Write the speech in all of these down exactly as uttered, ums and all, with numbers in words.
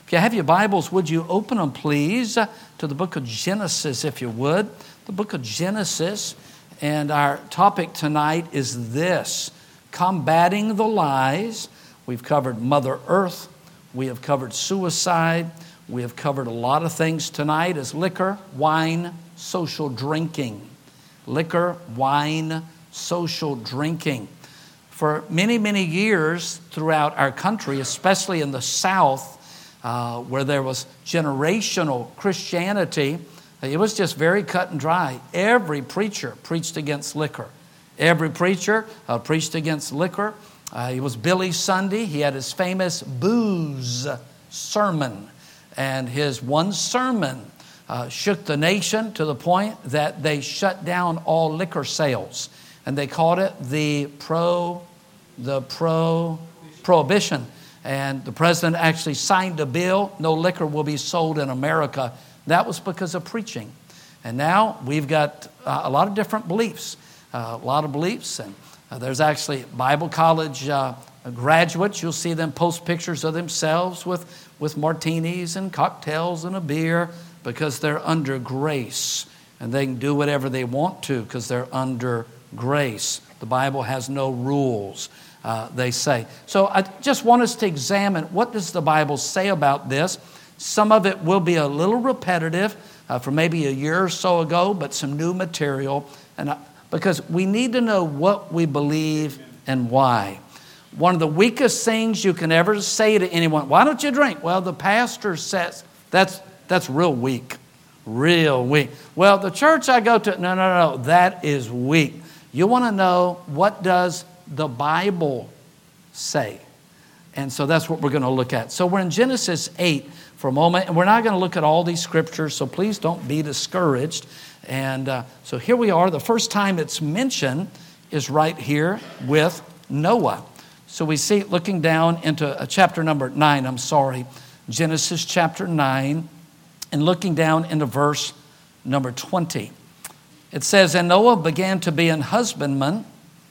If you have your Bibles, would you open them, please, to the book of Genesis, if you would. The book of Genesis. And our topic tonight is this: combating the lies. We've covered Mother Earth. We have covered suicide. We have covered a lot of things tonight as liquor, wine, social drinking. Liquor, wine, social drinking. For many, many years throughout our country, especially in the South, uh, where there was generational Christianity, it was just very cut and dry. Every preacher preached against liquor. Every preacher uh, preached against liquor. Uh, it was Billy Sunday. He had his famous booze sermon. And his one sermon uh, shook the nation to the point that they shut down all liquor sales. And they called it the pro, the pro, prohibition. And the president actually signed a bill, no liquor will be sold in America. That was because of preaching. And now we've got uh, a lot of different beliefs, uh, a lot of beliefs. And uh, there's actually Bible college uh, graduates. You'll see them post pictures of themselves with, with martinis and cocktails and a beer because they're under grace. And they can do whatever they want to because they're under grace. The Bible has no rules, uh, they say. So I just want us to examine, what does the Bible say about this? Some of it will be a little repetitive uh, from maybe a year or so ago, but some new material. And I, because we need to know what we believe and why. One of the weakest things you can ever say to anyone, why don't you drink? Well, the pastor says, that's, that's real weak, real weak. Well, the church I go to, no, no, no, that is weak. You want to know, what does the Bible say? And so that's what we're going to look at. So we're in Genesis eight for a moment, and we're not going to look at all these scriptures, so please don't be discouraged. And uh, so here we are. The first time it's mentioned is right here with Noah. So we see, looking down into uh, chapter number nine, I'm sorry, Genesis chapter nine, and looking down into verse number twenty. It says, and Noah began to be an husbandman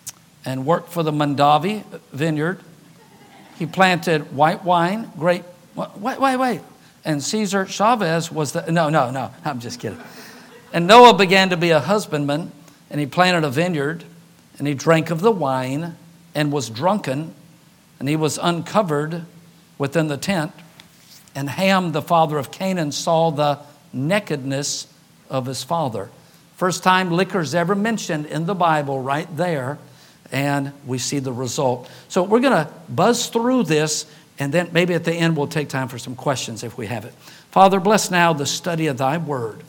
and worked for the Mondavi vineyard. He planted white wine, grape, wait, wait, wait. And Cesar Chavez was the, no, no, no, I'm just kidding. And Noah began to be a husbandman, and he planted a vineyard, and he drank of the wine, and was drunken, and he was uncovered within the tent. And Ham, the father of Canaan, saw the nakedness of his father. First time liquor's ever mentioned in the Bible, right there. And we see the result. So we're going to buzz through this, and then maybe at the end we'll take time for some questions if we have it. Father, bless now the study of thy word.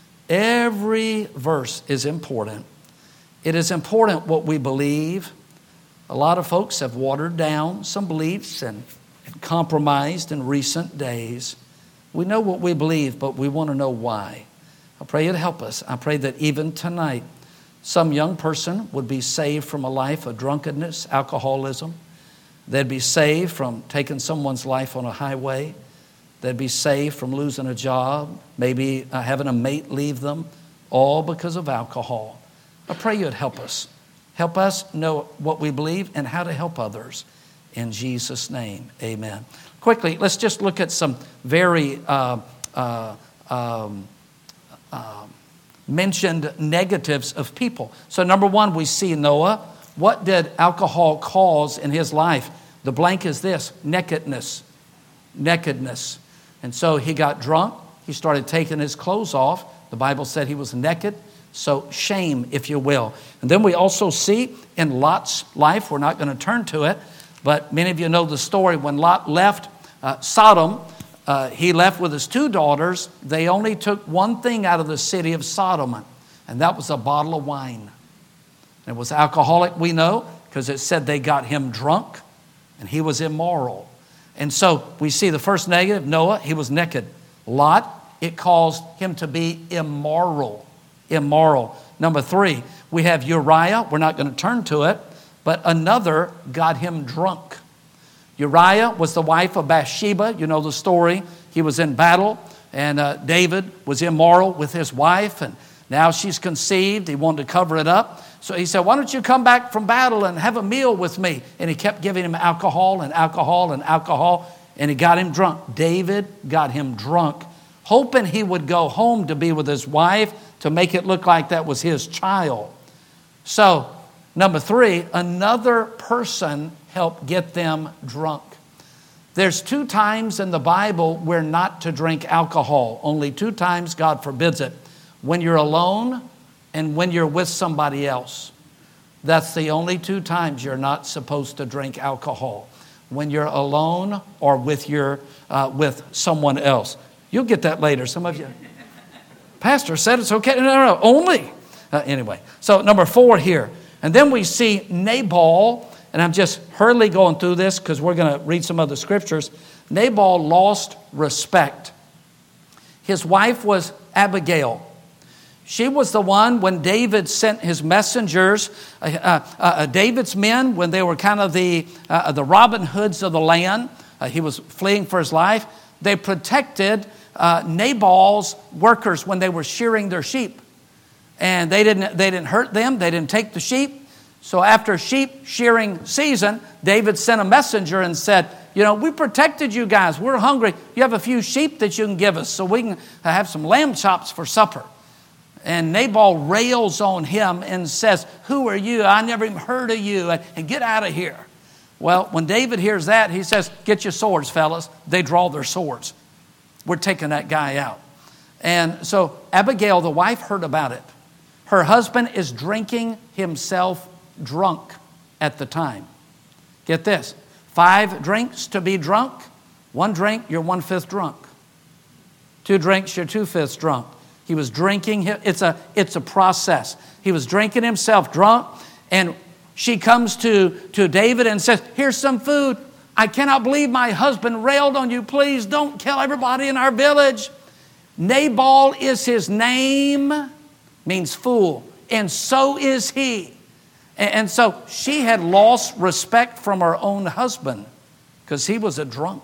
Every verse is important. It is important what we believe. A lot of folks have watered down some beliefs and, and compromised in recent days. We know what we believe, but we want to know why. I pray you'd help us. I pray that even tonight, some young person would be saved from a life of drunkenness, alcoholism. They'd be saved from taking someone's life on a highway. They'd be saved from losing a job, maybe uh, having a mate leave them, all because of alcohol. I pray you'd help us. Help us know what we believe and how to help others. In Jesus' name, amen. Quickly, let's just look at some very uh, uh, um, uh, mentioned negatives of people. So number one, we see Noah. What did alcohol cause in his life? The blank is this: nakedness. Nakedness. And so he got drunk. He started taking his clothes off. The Bible said he was naked. So shame, if you will. And then we also see in Lot's life, we're not going to turn to it, but many of you know the story. When Lot left uh, Sodom, uh, he left with his two daughters. They only took one thing out of the city of Sodom, and that was a bottle of wine. It was alcoholic, we know, because it said they got him drunk, and he was immoral. And so we see the first negative, Noah, he was naked. Lot, it caused him to be immoral. Immoral. Number three, we have Uriah. We're not going to turn to it, but another got him drunk. Uriah was the wife of Bathsheba. You know the story. He was in battle, and uh, David was immoral with his wife, and now she's conceived. He wanted to cover it up. So he said, why don't you come back from battle and have a meal with me? And he kept giving him alcohol and alcohol and alcohol. and he got him drunk. David got him drunk, hoping he would go home to be with his wife, to make it look like that was his child. So, number three, another person helped get them drunk. There's two times in the Bible we're not to drink alcohol. Only two times God forbids it. When you're alone and when you're with somebody else. That's the only two times you're not supposed to drink alcohol. When you're alone or with your uh, with someone else. You'll get that later. Some of you. Pastor said it's okay. No, no, no. Only. Uh, anyway. So number four here. And then we see Nabal. And I'm just hurriedly going through this because we're going to read some other scriptures. Nabal lost respect. His wife was Abigail. She was the one when David sent his messengers, uh, uh, uh, David's men, when they were kind of the, uh, the Robin Hoods of the land. Uh, he was fleeing for his life. They protected uh, Nabal's workers when they were shearing their sheep. And they didn't, they didn't hurt them. They didn't take the sheep. So after sheep shearing season, David sent a messenger and said, you know, we protected you guys. We're hungry. You have a few sheep that you can give us so we can have some lamb chops for supper. And Nabal rails on him and says, who are you? I never even heard of you. And get out of here. Well, when David hears that, he says, get your swords, fellas. They draw their swords. We're taking that guy out. And so Abigail, the wife, heard about it. Her husband is drinking himself drunk at the time. Get this. Five drinks to be drunk. One drink, you're one-fifth drunk. Two drinks, you're two-fifths drunk. He was drinking. It's a, it's a process. He was drinking himself drunk. And she comes to, to David and says, here's some food. I cannot believe my husband railed on you. Please don't kill everybody in our village. Nabal is his name. Means fool. And so is he. And so she had lost respect from her own husband because he was a drunk.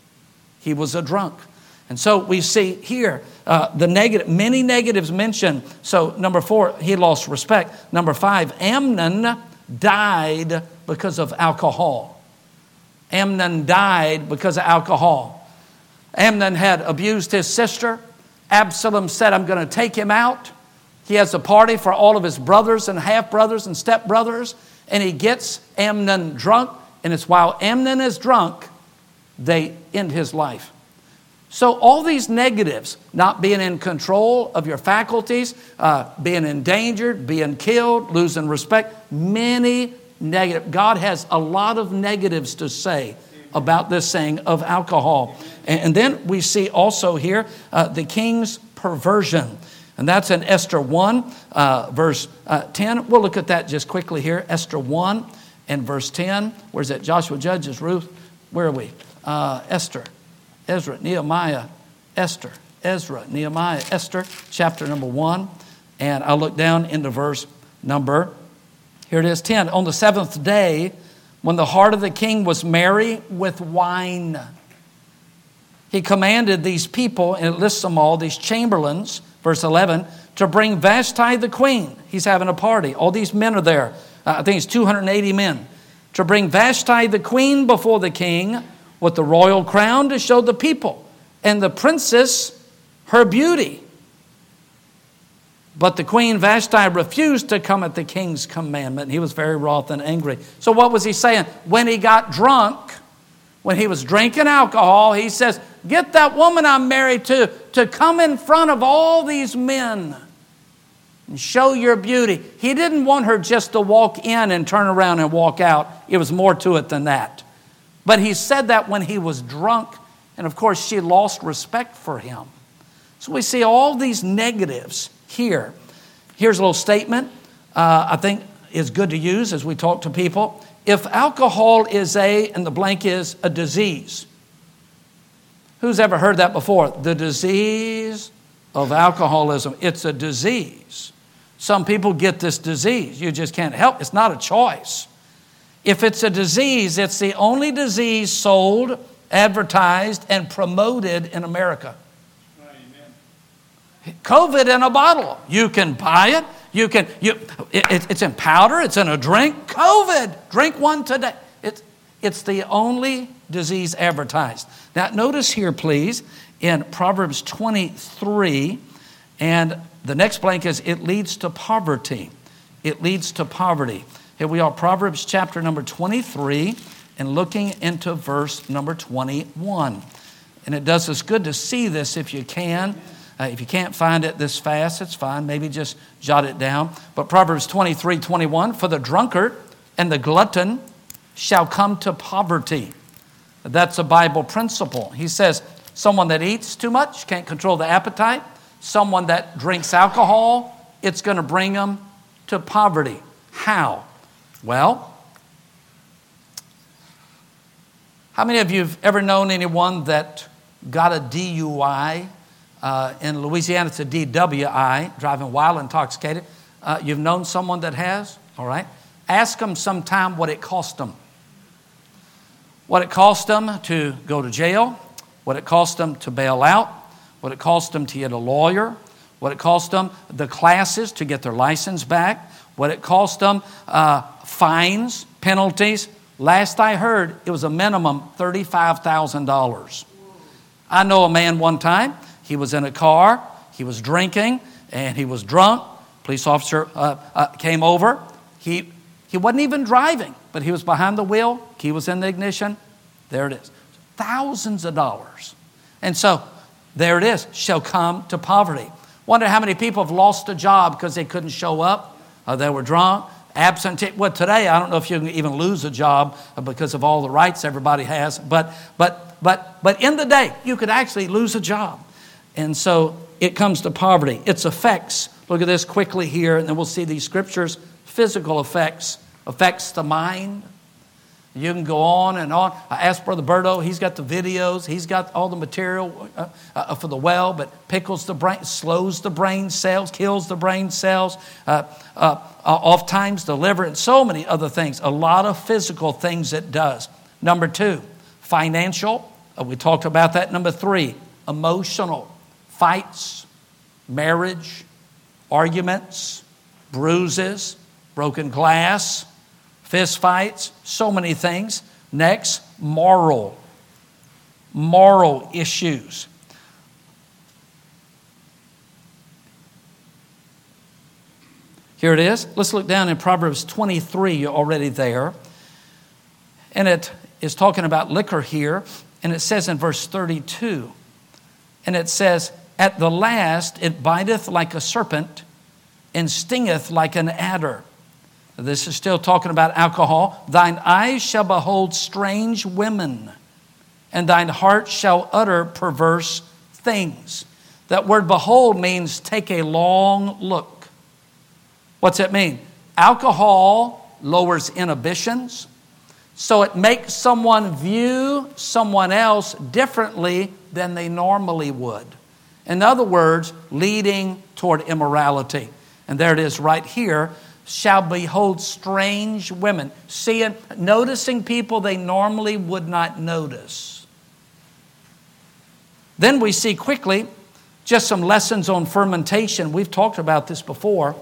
He was a drunk. And so we see here uh, the negative, many negatives mentioned. So number four, he lost respect. Number five, Amnon died because of alcohol. Amnon died because of alcohol. Amnon had abused his sister. Absalom said, I'm going to take him out. He has a party for all of his brothers and half-brothers and step-brothers, and he gets Amnon drunk, and it's while Amnon is drunk, they end his life. So all these negatives, not being in control of your faculties, uh, being endangered, being killed, losing respect, many negative. God has a lot of negatives to say about this thing of alcohol. And, and then we see also here uh, the king's perversion. And that's in Esther one, uh, verse uh, ten. We'll look at that just quickly here. Esther one and verse ten. Where's that? Joshua, Judges, Ruth. Where are we? Uh, Esther, Ezra, Nehemiah, Esther, Ezra, Nehemiah, Esther, chapter number one. And I'll look down into verse number, here it is, ten. On the seventh day, when the heart of the king was merry with wine, he commanded these people, and it lists them all, these chamberlains, verse eleven, to bring Vashti the queen. He's having a party. All these men are there. Uh, I think it's two hundred eighty men. To bring Vashti the queen before the king with the royal crown to show the people. And the princess her beauty. But the queen Vashti refused to come at the king's commandment. He was very wroth and angry. So what was he saying? When he got drunk, when he was drinking alcohol, he says, get that woman I'm married to to come in front of all these men and show your beauty. He didn't want her just to walk in and turn around and walk out. It was more to it than that. But he said that when he was drunk, and of course she lost respect for him. So we see all these negatives here. Here's a little statement uh, I think is good to use as we talk to people. If alcohol is a, and the blank is, a disease. Who's ever heard that before? The disease of alcoholism. It's a disease. Some people get this disease. You just can't help. It's not a choice. If it's a disease, it's the only disease sold, advertised, and promoted in America. Amen. COVID in a bottle. You can buy it. You can. You. It, it's in powder. It's in a drink. COVID. Drink one today. It's it's the only disease advertised. Now, notice here, please, in Proverbs twenty-three, and the next blank is, it leads to poverty. It leads to poverty. Here we are, Proverbs chapter number twenty-three, and looking into verse number twenty-one. And it does us good to see this if you can. Uh, if you can't find it this fast, it's fine. Maybe just jot it down. But Proverbs twenty-three, twenty-one, for the drunkard and the glutton shall come to poverty. That's a Bible principle. He says, someone that eats too much, can't control the appetite. Someone that drinks alcohol, it's going to bring them to poverty. How? Well, how many of you have ever known anyone that got a D U I? Uh, in Louisiana, it's a D W I, driving while intoxicated. Uh, you've known someone that has? All right. Ask them sometime what it cost them. What it cost them to go to jail, what it cost them to bail out, what it cost them to get a lawyer, what it cost them, the classes to get their license back, what it cost them, uh, fines, penalties. Last I heard, it was a minimum thirty-five thousand dollars. I know a man one time, he was in a car, he was drinking, and he was drunk. Police officer uh, uh, came over. He, he wasn't even driving, but he was behind the wheel. Key was in the ignition. There it is. Thousands of dollars. And so, there it is. Shall come to poverty. Wonder how many people have lost a job because they couldn't show up. Uh, they were drunk. Absentee. Well, today, I don't know if you can even lose a job because of all the rights everybody has. But, but, but, but in the day, you could actually lose a job. And so it comes to poverty. Its effects, look at this quickly here, and then we'll see these scriptures. Physical effects, affects the mind. You can go on and on. I asked Brother Berto, he's got the videos, he's got all the material uh, uh, for the well, but pickles the brain, slows the brain cells, kills the brain cells, uh, uh, uh, oftentimes the liver, and so many other things. A lot of physical things it does. Number two, financial. Uh, we talked about that. Number three, emotional. Fights, marriage, arguments, bruises, broken glass, fist fights, so many things. Next, moral. Moral issues. Here it is. Let's look down in Proverbs twenty-three. You're already there. And it is talking about liquor here. And it says in verse thirty-two, and it says, at the last it biteth like a serpent and stingeth like an adder. This is still talking about alcohol. Thine eyes shall behold strange women, and thine heart shall utter perverse things. That word behold means take a long look. What's it mean? Alcohol lowers inhibitions, so it makes someone view someone else differently than they normally would. In other words, leading toward immorality. And there it is right here. Shall behold strange women. Seeing, noticing people they normally would not notice. Then we see quickly just some lessons on fermentation. We've talked about this before.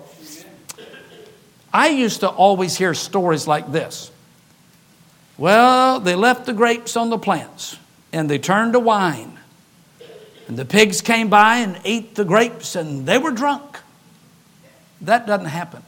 I used to always hear stories like this. Well, they left the grapes on the plants and they turned to wine. And the pigs came by and ate the grapes and they were drunk. That doesn't happen.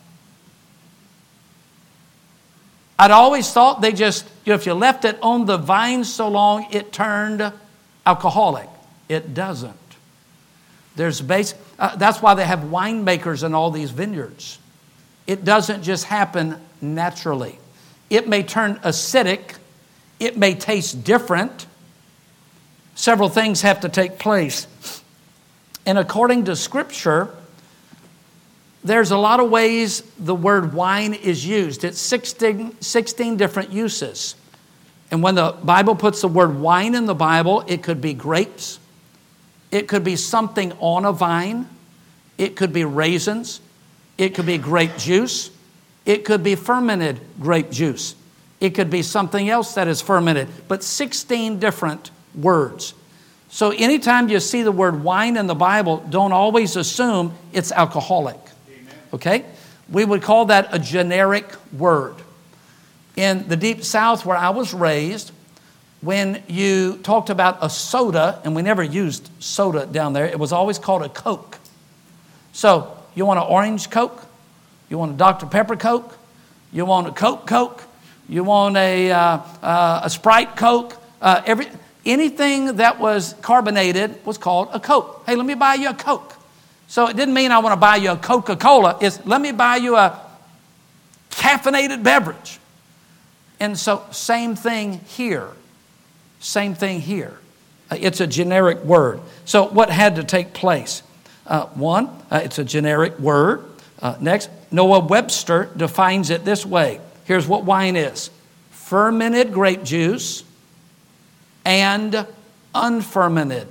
I'd always thought they just, you know, if you left it on the vine so long, it turned alcoholic. It doesn't. There's base. Uh, that's why they have winemakers in all these vineyards. It doesn't just happen naturally. It may turn acidic. It may taste different. Several things have to take place. And according to Scripture, there's a lot of ways the word wine is used. It's sixteen, sixteen different uses. And when the Bible puts the word wine in the Bible, it could be grapes. It could be something on a vine. It could be raisins. It could be grape juice. It could be fermented grape juice. It could be something else that is fermented. But sixteen different words. So anytime you see the word wine in the Bible, don't always assume it's alcoholic. Amen. Okay? We would call that a generic word. In the Deep South where I was raised, when you talked about a soda, and we never used soda down there, it was always called a Coke. So you want an orange Coke? You want a Doctor Pepper Coke? You want a Coke Coke? You want a, uh, uh, a Sprite Coke? Uh, every Anything that was carbonated was called a Coke. Hey, let me buy you a Coke. So it didn't mean I want to buy you a Coca-Cola. It's let me buy you a caffeinated beverage. And so same thing here. Same thing here. Uh, it's a generic word. So what had to take place? Uh, one, uh, it's a generic word. Uh, next, Noah Webster defines it this way. Here's what wine is. Fermented grape juice and unfermented.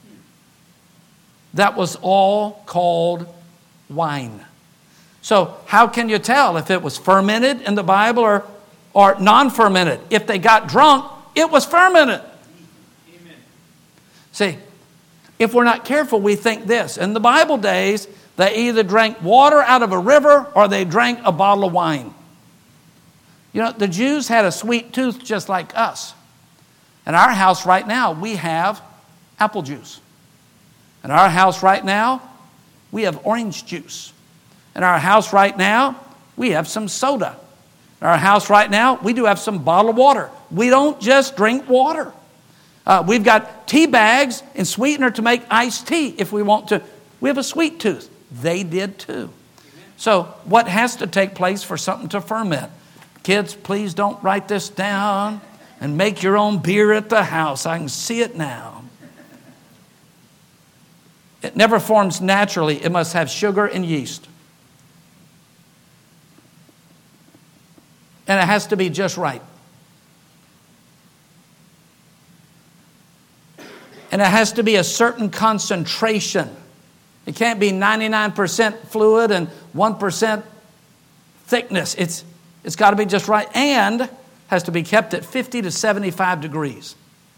That was all called wine. So how can you tell if it was fermented in the Bible or, or non-fermented? If they got drunk, it was fermented. Amen. See, if we're not careful, we think this. In the Bible days, they either drank water out of a river or they drank a bottle of wine. You know, the Jews had a sweet tooth just like us. In our house right now, we have apple juice. In our house right now, we have orange juice. In our house right now, we have some soda. In our house right now, we do have some bottled water. We don't just drink water. Uh, we've got tea bags and sweetener to make iced tea if we want to. We have a sweet tooth. They did too. So what has to take place for something to ferment? Kids, please don't write this down and make your own beer at the house. I can see it now. It never forms naturally. It must have sugar and yeast. And it has to be just right. And it has to be a certain concentration. It can't be ninety-nine percent fluid and one percent thickness. It's, it's got to be just right. And has to be kept at fifty to seventy-five degrees.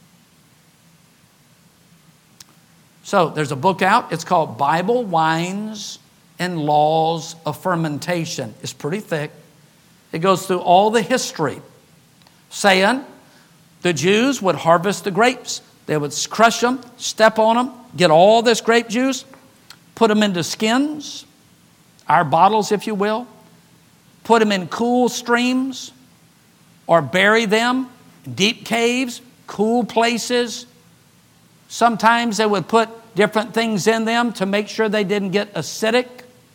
So there's a book out. It's called Bible, Wines, and Laws of Fermentation. It's pretty thick. It goes through all the history, saying the Jews would harvest the grapes. They would crush them, step on them, get all this grape juice, put them into skins, our bottles, if you will, put them in cool streams, or bury them in deep caves, cool places. Sometimes they would put different things in them to make sure they didn't get acidic.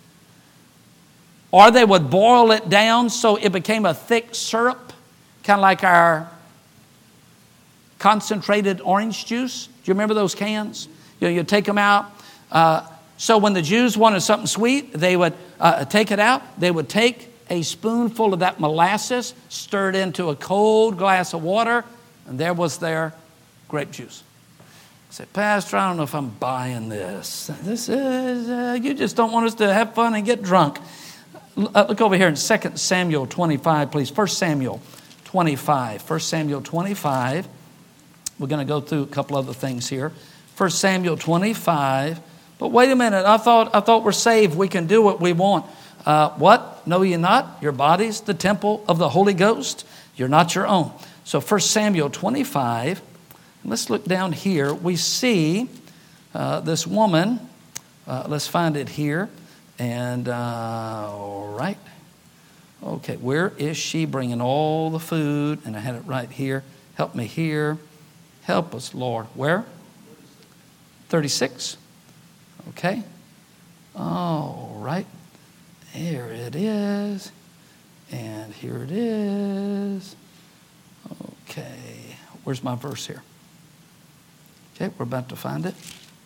Or they would boil it down so it became a thick syrup, kind of like our concentrated orange juice. Do you remember those cans? You know, you take them out. Uh, so when the Jews wanted something sweet, they would uh, take it out. They would take a spoonful of that molasses, stir it into a cold glass of water, and there was their grape juice. I said, Pastor, I don't know if I'm buying this. This is, uh, you just don't want us to have fun and get drunk. Uh, look over here in Second Samuel twenty-five, please. First Samuel twenty-five. First Samuel twenty-five. We're going to go through a couple other things here. First Samuel twenty-five. But wait a minute. I thought I thought we're saved. We can do what we want. Uh, what? Know ye not? Your body's the temple of the Holy Ghost. You're not your own. So First Samuel twenty-five. Let's look down here. We see uh, this woman. Uh, let's find it here. And, uh, all right. Okay, where is she bringing all the food? And I had it right here. Help me here. Help us, Lord. Where? thirty-six. Okay. All right. There it is. And here it is. Okay. Where's my verse here? Okay, we're about to find it.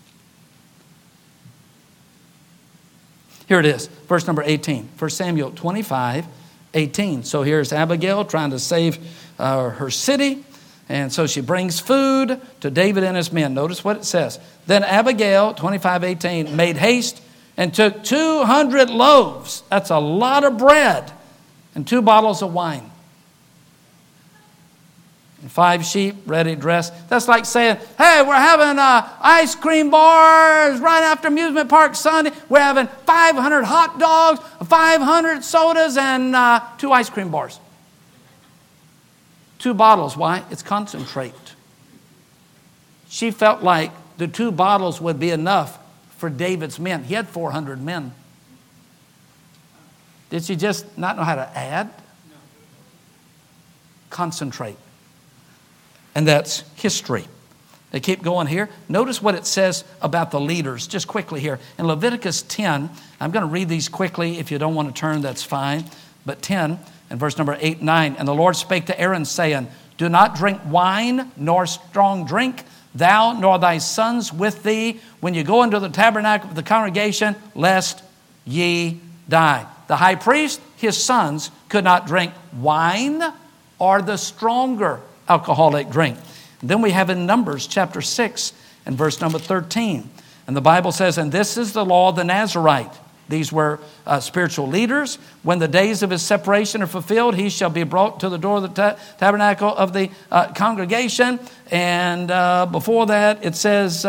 Here it is, verse number eighteen. First Samuel twenty-five, eighteen. So here's Abigail trying to save uh, her city. And so she brings food to David and his men. Notice what it says. Then Abigail, twenty-five, eighteen, made haste and took two hundred loaves. That's a lot of bread. And two bottles of wine. And five sheep ready dressed. That's like saying, hey, we're having uh, ice cream bars right after amusement park Sunday. We're having five hundred hot dogs, five hundred sodas, and uh, two ice cream bars. Two bottles. Why? It's concentrate. she felt like the two bottles would be enough for David's men. He had four hundred men. Did she just not know how to add? No. Concentrate. And that's history. They keep going here. Notice what it says about the leaders, just quickly here. In Leviticus ten, I'm going to read these quickly. If you don't want to turn, that's fine. But ten, and verse number eight and nine. And the Lord spake to Aaron, saying, do not drink wine, nor strong drink, thou nor thy sons with thee, when you go into the tabernacle of the congregation, lest ye die. The high priest, his sons, could not drink wine or the stronger alcoholic drink. And then we have in Numbers chapter six and verse number thirteen. And the Bible says, and this is the law of the Nazarite. These were uh, spiritual leaders. When the days of his separation are fulfilled, he shall be brought to the door of the ta- tabernacle of the uh, congregation. And uh, before that, it says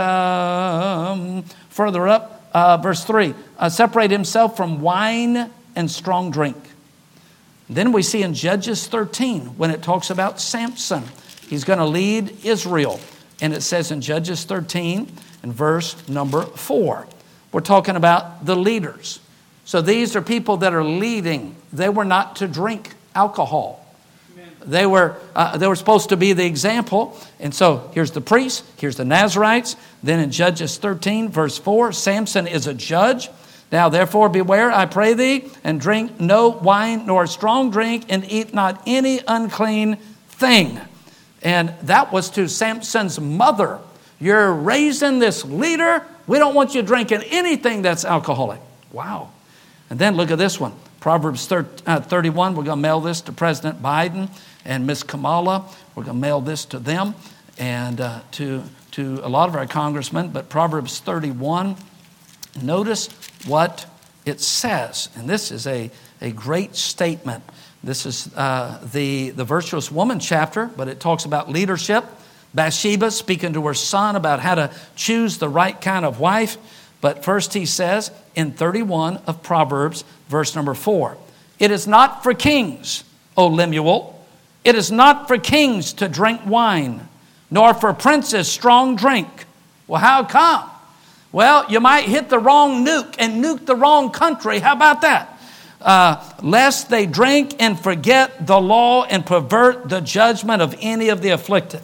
um, further up, uh, verse three, uh, separate himself from wine and strong drink. Then we see in Judges thirteen, when it talks about Samson, he's going to lead Israel. And it says in Judges thirteen and verse number four, we're talking about the leaders. So these are people that are leading. They were not to drink alcohol. Amen. They were uh, they were supposed to be the example. And so here's the priests, here's the Nazarites. Then in Judges thirteen, verse four, Samson is a judge. Now therefore beware, I pray thee, and drink no wine nor strong drink, and eat not any unclean thing. And that was to Samson's mother. You're raising this leader. We don't want you drinking anything that's alcoholic. Wow. And then look at this one. Proverbs thirty-one. We're going to mail this to President Biden and Miss Kamala. We're going to mail this to them and uh, to, to a lot of our congressmen. But Proverbs thirty-one, notice what it says. And this is a, a great statement. This is uh, the, the virtuous woman chapter, but it talks about leadership. Bathsheba speaking to her son about how to choose the right kind of wife. But first he says in thirty-one of Proverbs, verse number four, it is not for kings, O Lemuel, it is not for kings to drink wine, nor for princes strong drink. Well, how come? Well, you might hit the wrong nuke and nuke the wrong country. How about that? Uh, lest they drink and forget the law and pervert the judgment of any of the afflicted.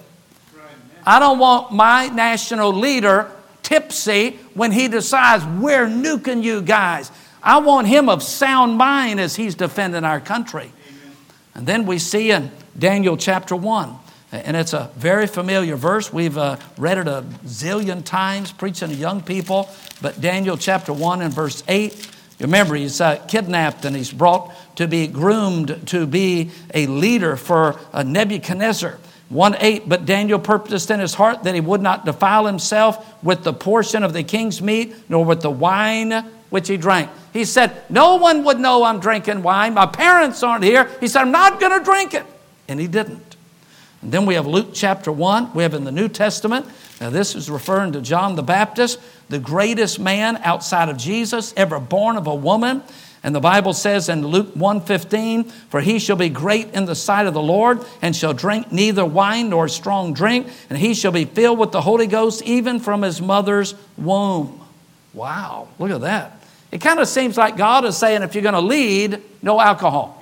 I don't want my national leader tipsy when he decides we're nuking you guys. I want him of sound mind as he's defending our country. Amen. And then we see in Daniel chapter one, and it's a very familiar verse. We've uh, read it a zillion times preaching to young people. But Daniel chapter one and verse eight, you remember he's uh, kidnapped and he's brought to be groomed to be a leader for uh, Nebuchadnezzar. one eight, but Daniel purposed in his heart that he would not defile himself with the portion of the king's meat, nor with the wine which he drank. He said, no one would know I'm drinking wine. My parents aren't here. He said, I'm not going to drink it. And he didn't. And then we have Luke chapter one. We have in the New Testament. Now this is referring to John the Baptist, the greatest man outside of Jesus, ever born of a woman. And the Bible says in Luke one fifteen, for he shall be great in the sight of the Lord, and shall drink neither wine nor strong drink, and he shall be filled with the Holy Ghost even from his mother's womb. Wow, look at that. It kind of seems like God is saying, if you're going to lead, no alcohol.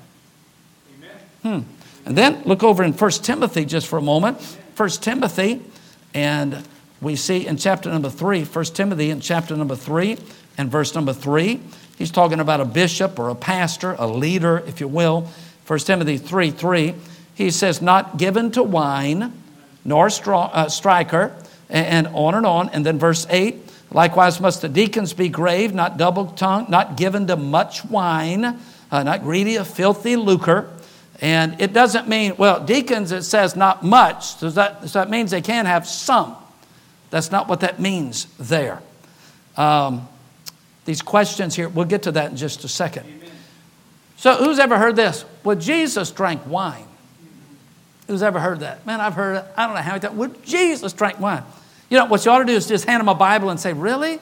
Amen. Amen. Hmm. And then look over in First Timothy just for a moment. First Timothy, and we see in chapter number three, First Timothy in chapter number three and verse number three, he's talking about a bishop or a pastor, a leader, if you will. First Timothy three three, he says, not given to wine, nor straw, uh, striker, and, and on and on. And then verse eight, likewise must the deacons be grave, not double-tongued, not given to much wine, uh, not greedy of filthy lucre. And it doesn't mean, well, deacons, it says not much, so that, so that means they can have some. That's not what that means there. Um, these questions here, we'll get to that in just a second. Amen. So who's ever heard this? Well, Jesus drank wine. Who's ever heard that? Man, I've heard it. I don't know how many times. Well, Jesus drank wine. You know, what you ought to do is just hand them a Bible and say, really?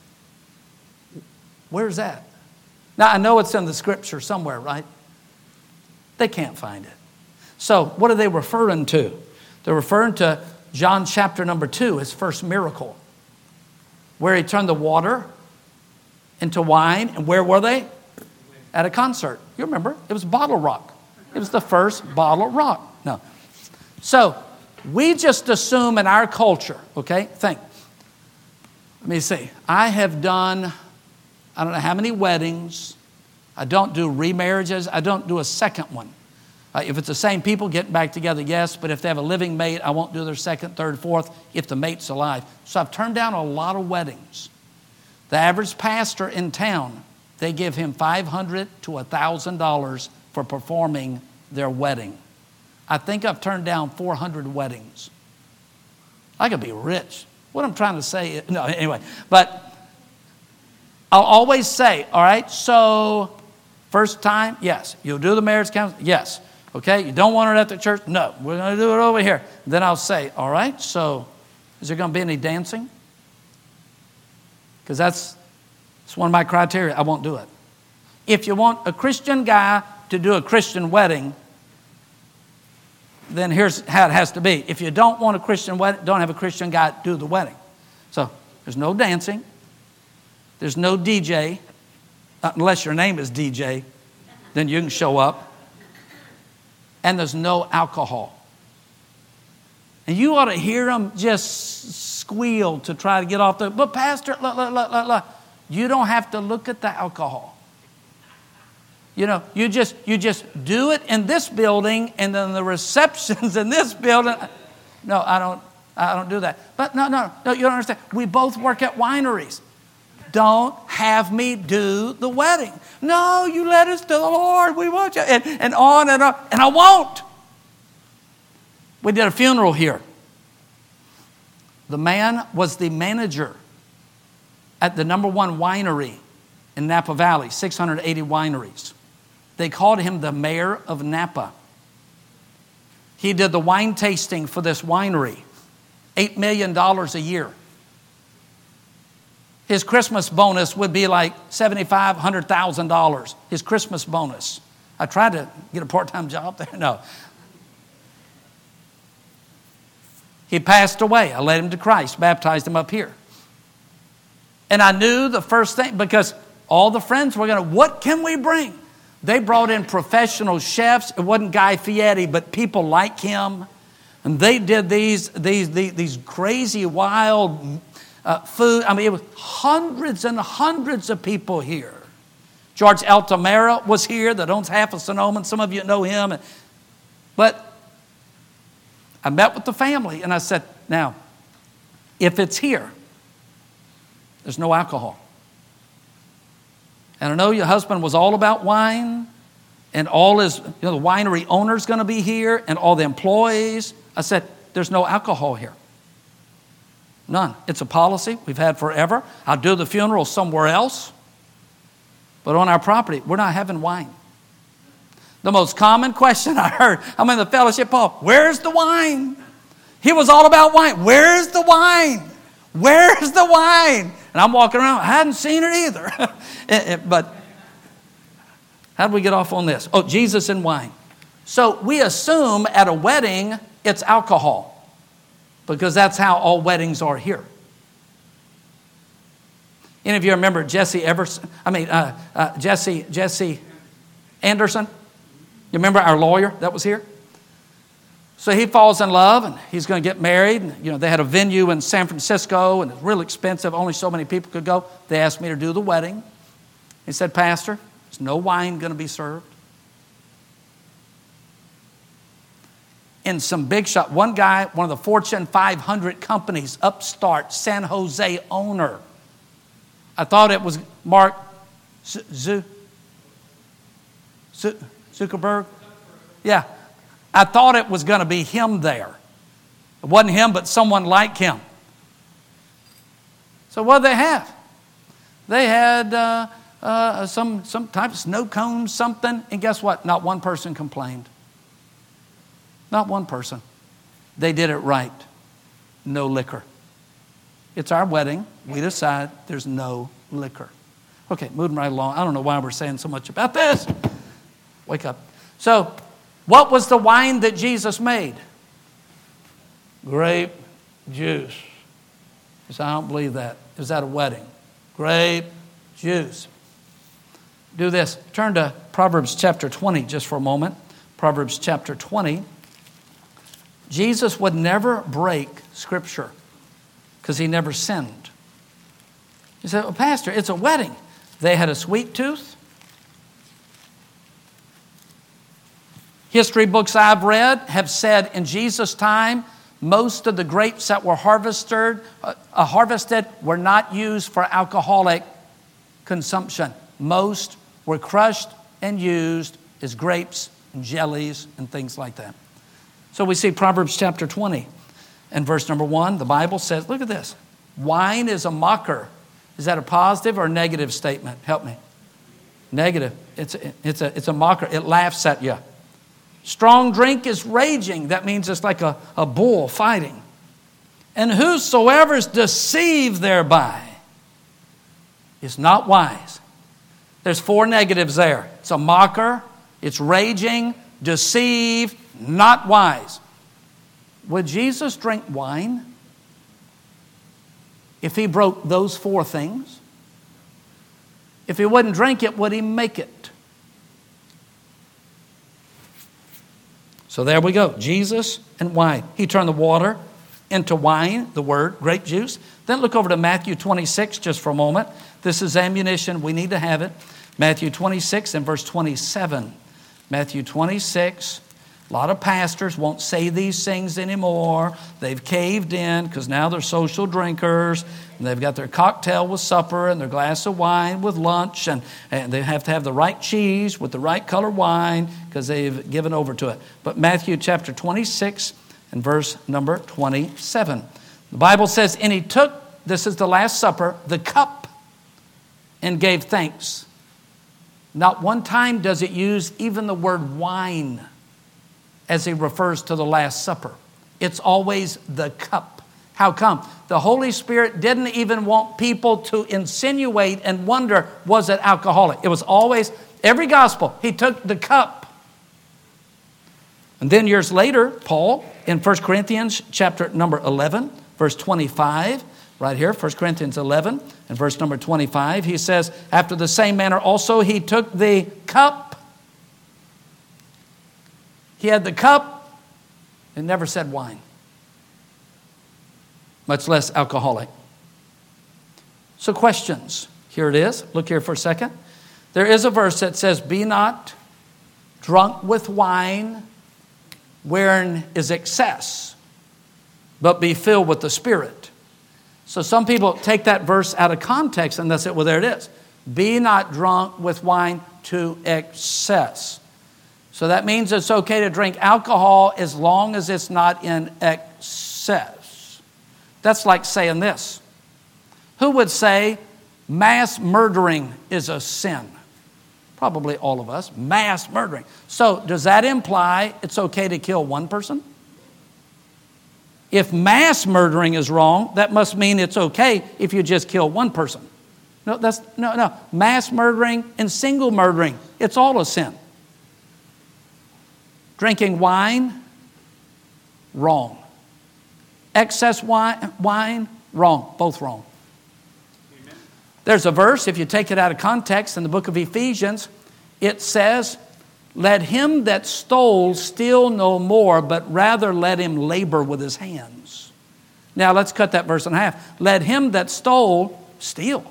Where's that? Now, I know it's in the scripture somewhere, right? They can't find it. So what are they referring to? They're referring to John chapter number two, his first miracle, where he turned the water into wine. And where were they? At a concert. You remember? It was Bottle Rock. It was the first Bottle Rock. No. So we just assume in our culture, okay, think. Let me see. I have done, I don't know how many weddings. I don't do remarriages. I don't do a second one. Uh, if it's the same people getting back together, yes. But if they have a living mate, I won't do their second, third, fourth if the mate's alive. So I've turned down a lot of weddings. The average pastor in town, they give him five hundred dollars to one thousand dollars for performing their wedding. I think I've turned down four hundred weddings. I could be rich. What I'm trying to say is, no, anyway. But I'll always say, all right, so first time, yes. You'll do the marriage counseling? Yes. Okay, you don't want it at the church? No, we're going to do it over here. Then I'll say, all right, so is there going to be any dancing? Because that's, that's one of my criteria. I won't do it. If you want a Christian guy to do a Christian wedding, then here's how it has to be. If you don't want a Christian wedding, don't have a Christian guy do the wedding. So there's no dancing. There's no D J. Uh, unless your name is D J, then you can show up. And there's no alcohol. And you ought to hear them just squeal to try to get off the, but pastor, look, look, look, look, look. You don't have to look at the alcohol. You know, you just you just do it in this building and then the receptions in this building. No, I don't I don't do that. But no, no, no, you don't understand. We both work at wineries. Don't have me do the wedding. No, you led us to the Lord. We want you. And, and on and on. And I won't. We did a funeral here. The man was the manager at the number one winery in Napa Valley, six hundred eighty wineries. They called him the mayor of Napa. He did the wine tasting for this winery, eight million dollars a year. His Christmas bonus would be like seventy-five hundred thousand dollars. His Christmas bonus. I tried to get a part-time job there. No. He passed away. I led him to Christ, baptized him up here. And I knew the first thing, because all the friends were going to, what can we bring? They brought in professional chefs. It wasn't Guy Fieri, but people like him. And they did these, these, these, these crazy, wild uh, food. I mean, it was hundreds and hundreds of people here. George Altamira was here that owns half of Sonoma, and some of you know him. But I met with the family, and I said, now, if it's here, there's no alcohol. And I know your husband was all about wine, and all his, you know, the winery owner's going to be here, and all the employees. I said, there's no alcohol here. None. It's a policy we've had forever. I'll do the funeral somewhere else. But on our property, we're not having wine. The most common question I heard, I'm in the fellowship hall, where's the wine? He was all about wine. Where's the wine? Where's the wine? And I'm walking around, I hadn't seen it either. it, it, but how did we get off on this? Oh, Jesus and wine. So we assume at a wedding, it's alcohol, because that's how all weddings are here. Any of you remember Jesse Everson? I mean, uh, uh, Jesse Jesse Anderson? You remember our lawyer that was here? So he falls in love, and he's going to get married. And, you know, they had a venue in San Francisco, and it's real expensive. Only so many people could go. They asked me to do the wedding. He said, Pastor, there's no wine going to be served. In some big shot, one guy, one of the Fortune five hundred companies, upstart, San Jose owner. I thought it was Mark Z- Z- Z- Zuckerberg. Yeah. I thought it was going to be him there. It wasn't him, but someone like him. So what did they have? They had uh, uh, some, some type of snow cone, something. And guess what? Not one person complained. Not one person. They did it right. No liquor. It's our wedding. We decide there's no liquor. Okay, moving right along. I don't know why we're saying so much about this. Wake up. So, what was the wine that Jesus made? grape juice. He said, I don't believe that. It was at a wedding. Grape juice. Do this. Turn to Proverbs chapter twenty just for a moment. Proverbs chapter twenty. Jesus would never break Scripture because he never sinned. He said, well, Pastor, it's a wedding. They had a sweet tooth. History books I've read have said in Jesus' time, most of the grapes that were harvested, uh, harvested were not used for alcoholic consumption. Most were crushed and used as grapes and jellies and things like that. So we see Proverbs chapter twenty and verse number one. The Bible says, look at this. Wine is a mocker. Is that a positive or a negative statement? Help me. Negative. It's a, it's a, it's a mocker. It laughs at you. Strong drink is raging. That means it's like a, a bull fighting. And whosoever is deceived thereby is not wise. There's four negatives there. It's a mocker, it's raging, deceived, not wise. Would Jesus drink wine if he broke those four things? If he wouldn't drink it, would he make it? So there we go. Jesus and wine. He turned the water into wine, the word, grape juice. Then look over to Matthew twenty-six just for a moment. This is ammunition. We need to have it. Matthew twenty-six and verse twenty-seven. Matthew twenty-six. A lot of pastors won't say these things anymore. They've caved in because now they're social drinkers. And they've got their cocktail with supper and their glass of wine with lunch. And, and they have to have the right cheese with the right color wine because they've given over to it. But Matthew chapter twenty-six and verse number twenty-seven. The Bible says, and he took, this is the Last Supper, the cup and gave thanks. Not one time does it use even the word wine as he refers to the Last Supper. It's always the cup. How come? The Holy Spirit didn't even want people to insinuate and wonder, was it alcoholic? It was always, every gospel, he took the cup. And then years later, Paul, in First Corinthians chapter number eleven, verse twenty-five, right here, First Corinthians eleven and verse number twenty-five, he says, after the same manner also he took the cup. He had the cup and never said wine, much less alcoholic. So questions. Here it is. Look here for a second. There is a verse that says, be not drunk with wine wherein is excess, but be filled with the Spirit. So some people take that verse out of context and they say, well, there it is. Be not drunk with wine to excess. So that means it's okay to drink alcohol as long as it's not in excess. That's like saying this. Who would say mass murdering is a sin? Probably all of us. Mass murdering. So does that imply it's okay to kill one person? If mass murdering is wrong, that must mean it's okay if you just kill one person. No, that's no, no. Mass murdering and single murdering, it's all a sin. Drinking wine, wrong. Excess wine, wine, wrong. Both wrong. Amen. There's a verse, if you take it out of context, in the book of Ephesians, it says, let him that stole steal no more, but rather let him labor with his hands. Now let's cut that verse in half. Let him that stole steal.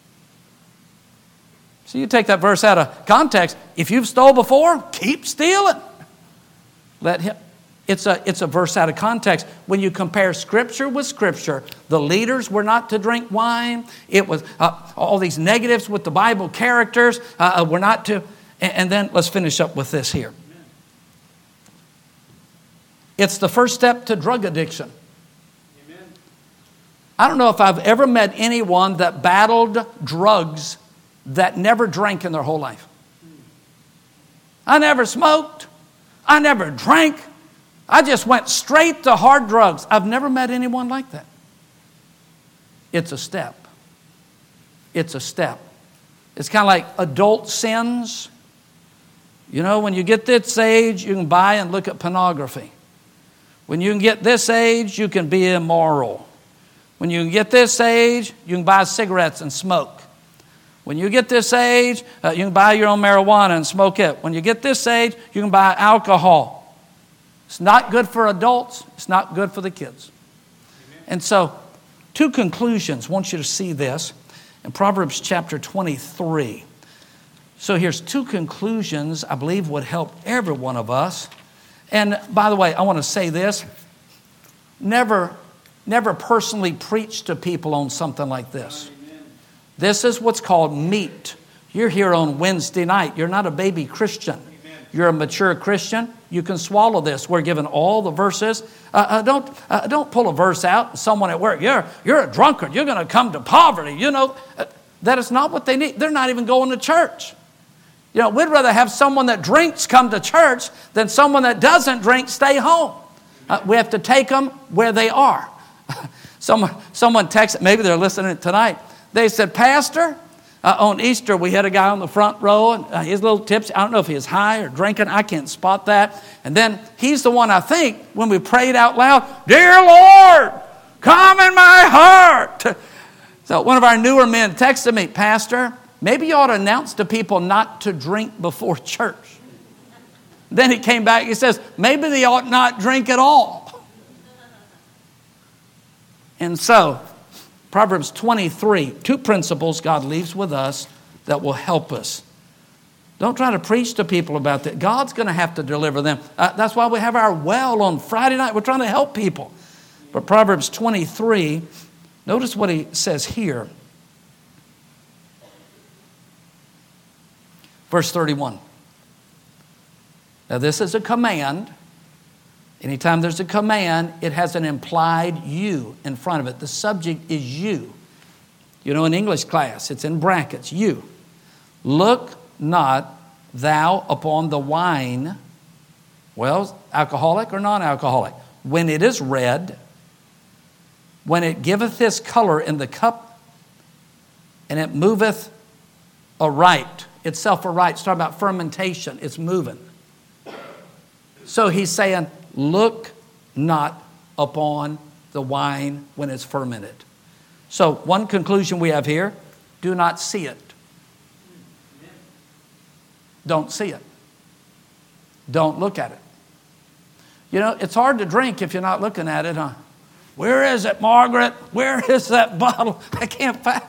So you take that verse out of context. If you've stole before, keep stealing. Let him. It's a, it's a verse out of context. When you compare Scripture with Scripture, the leaders were not to drink wine. It was uh, all these negatives with the Bible characters uh, were not to. And, and then let's finish up with this here. It's the first step to drug addiction. Amen. I don't know if I've ever met anyone that battled drugs that never drank in their whole life. I never smoked. I never drank. I just went straight to hard drugs. I've never met anyone like that. It's a step. It's a step. It's kind of like adult sins. You know, when you get this age, you can buy and look at pornography. When you can get this age, you can be immoral. When you can get this age, you can buy cigarettes and smoke. When you get this age, uh, you can buy your own marijuana and smoke it. When you get this age, you can buy alcohol. It's not good for adults. It's not good for the kids. Amen. And so, two conclusions. I want you to see this in Proverbs chapter twenty-three. So here's two conclusions I believe would help every one of us. And by the way, I want to say this. Never, never personally preach to people on something like this. This is what's called meat. You're here on Wednesday night. You're not a baby Christian. You're a mature Christian. You can swallow this. We're given all the verses. Uh, uh, don't uh, don't pull a verse out. Someone at work, you're, you're a drunkard. You're going to come to poverty. You know, uh, that is not what they need. They're not even going to church. You know, we'd rather have someone that drinks come to church than someone that doesn't drink stay home. Uh, we have to take them where they are. someone, someone texted, maybe they're listening tonight. They said, Pastor, uh, on Easter we had a guy on the front row and uh, his little tips. I don't know if he was high or drinking. I can't spot that. And then he's the one, I think, when we prayed out loud, Dear Lord, come in my heart. So one of our newer men texted me, Pastor, maybe you ought to announce to people not to drink before church. Then he came back, he says, maybe they ought not drink at all. And so, Proverbs twenty-three, two principles God leaves with us that will help us. Don't try to preach to people about that. God's going to have to deliver them. Uh, that's why we have our well on Friday night. We're trying to help people. But Proverbs twenty-three, notice what he says here. Verse thirty-one. Now this is a command. Anytime there's a command, it has an implied you in front of it. The subject is you. You know, in English class, it's in brackets, you. Look not thou upon the wine, well, alcoholic or non-alcoholic, when it is red, when it giveth his color in the cup, and it moveth aright. Itself aright. It's talking about fermentation. It's moving. So he's saying, look not upon the wine when it's fermented. So one conclusion we have here, do not see it. Don't see it. Don't look at it. You know, it's hard to drink if you're not looking at it, huh? Where is it, Margaret? Where is that bottle? I can't find.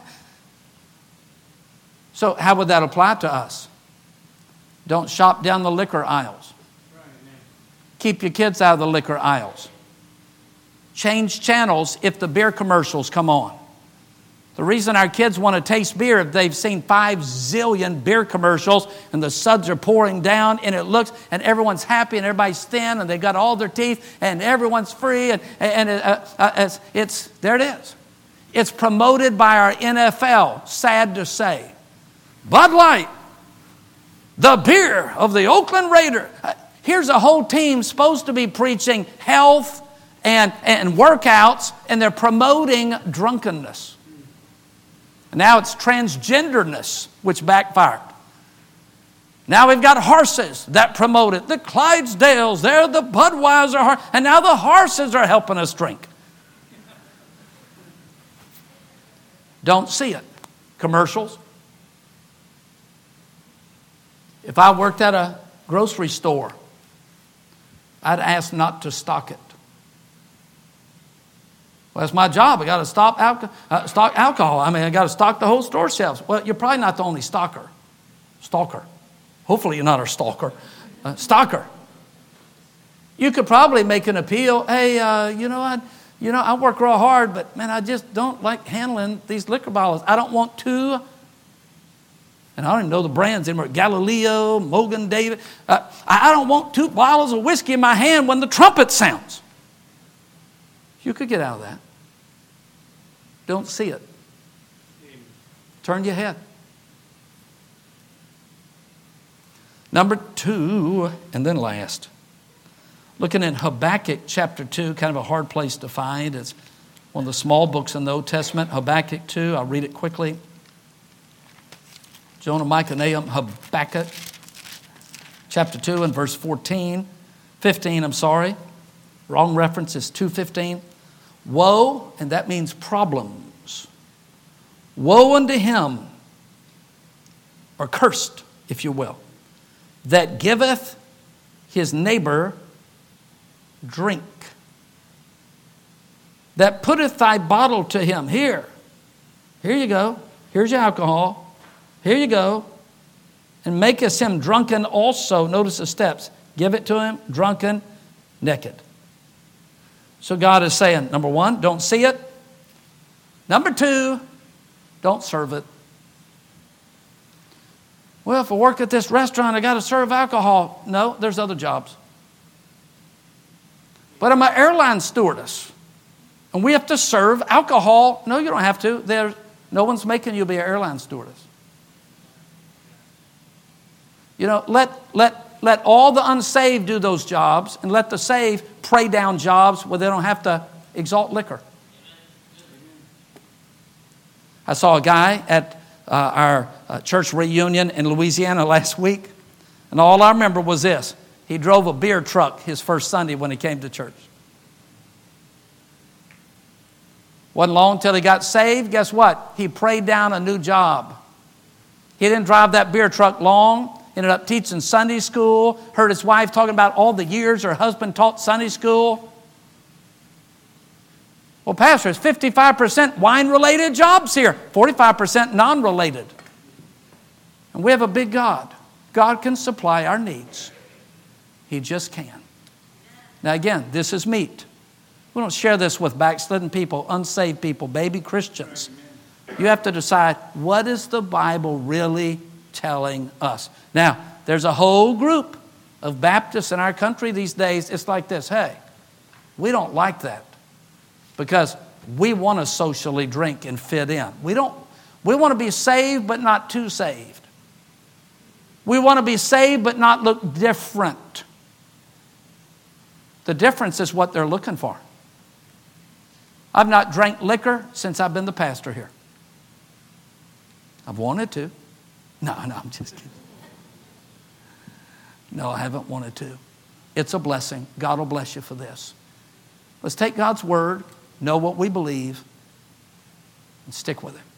So how would that apply to us? Don't shop down the liquor aisles. Keep your kids out of the liquor aisles. Change channels if the beer commercials come on. The reason our kids want to taste beer is they've seen five zillion beer commercials and the suds are pouring down and it looks, and everyone's happy and everybody's thin and they got all their teeth and everyone's free and, and it, uh, uh, it's, it's, there it is. It's promoted by our N F L, sad to say. Bud Light, the beer of the Oakland Raiders. Here's a whole team supposed to be preaching health and, and workouts, and they're promoting drunkenness. Now it's transgenderness, which backfired. Now we've got horses that promote it. The Clydesdales, they're the Budweiser horse, and now the horses are helping us drink. Don't see it. Commercials. If I worked at a grocery store, I'd ask not to stock it. Well, that's my job. I got to stop alco- uh, stock alcohol. I mean, I got to stock the whole store shelves. Well, you're probably not the only stalker. Stalker. Hopefully you're not a stalker. Uh, stalker. You could probably make an appeal. Hey, uh, you know, I, you know, I work real hard, but man, I just don't like handling these liquor bottles. I don't want to. And I don't even know the brands anymore. Galileo, Mogan David. Uh, I don't want two bottles of whiskey in my hand when the trumpet sounds. You could get out of that. Don't see it. Turn your head. Number two, and then last. Looking in Habakkuk chapter two, kind of a hard place to find. It's one of the small books in the Old Testament. Habakkuk two, I'll read it quickly. Jonah, Micah, Nahum, Habakkuk, chapter two and verse fourteen, fifteen, I'm sorry. Wrong reference is two fifteen. Woe, and that means problems. Woe unto him, or cursed, if you will, that giveth his neighbor drink, that putteth thy bottle to him. Here, here you go. Here's your alcohol. Here you go. And maketh him drunken also. Notice the steps. Give it to him, drunken, naked. So God is saying, number one, don't see it. Number two, don't serve it. Well, if I work at this restaurant, I got to serve alcohol. No, there's other jobs. But I'm an airline stewardess, and we have to serve alcohol. No, you don't have to. There's, no one's making you be an airline stewardess. You know, let, let, let all the unsaved do those jobs, and let the saved pray down jobs where they don't have to exalt liquor. I saw a guy at uh, our uh, church reunion in Louisiana last week, and all I remember was this. He drove a beer truck his first Sunday when he came to church. Wasn't long till he got saved. Guess what? He prayed down a new job. He didn't drive that beer truck long. Ended up teaching Sunday school. Heard his wife talking about all the years her husband taught Sunday school. Well, Pastor, it's fifty-five percent wine-related jobs here, forty-five percent non-related. And we have a big God. God can supply our needs. He just can. Now again, this is meat. We don't share this with backslidden people, unsaved people, baby Christians. You have to decide, what is the Bible really telling us? Now, there's a whole group of Baptists in our country these days. It's like this. Hey, we don't like that because we want to socially drink and fit in. We don't. We want to be saved but not too saved. We want to be saved but not look different. The difference is what they're looking for. I've not drank liquor since I've been the pastor here. I've wanted to. No, no, I'm just kidding. No, I haven't wanted to. It's a blessing. God will bless you for this. Let's take God's word, know what we believe, and stick with it.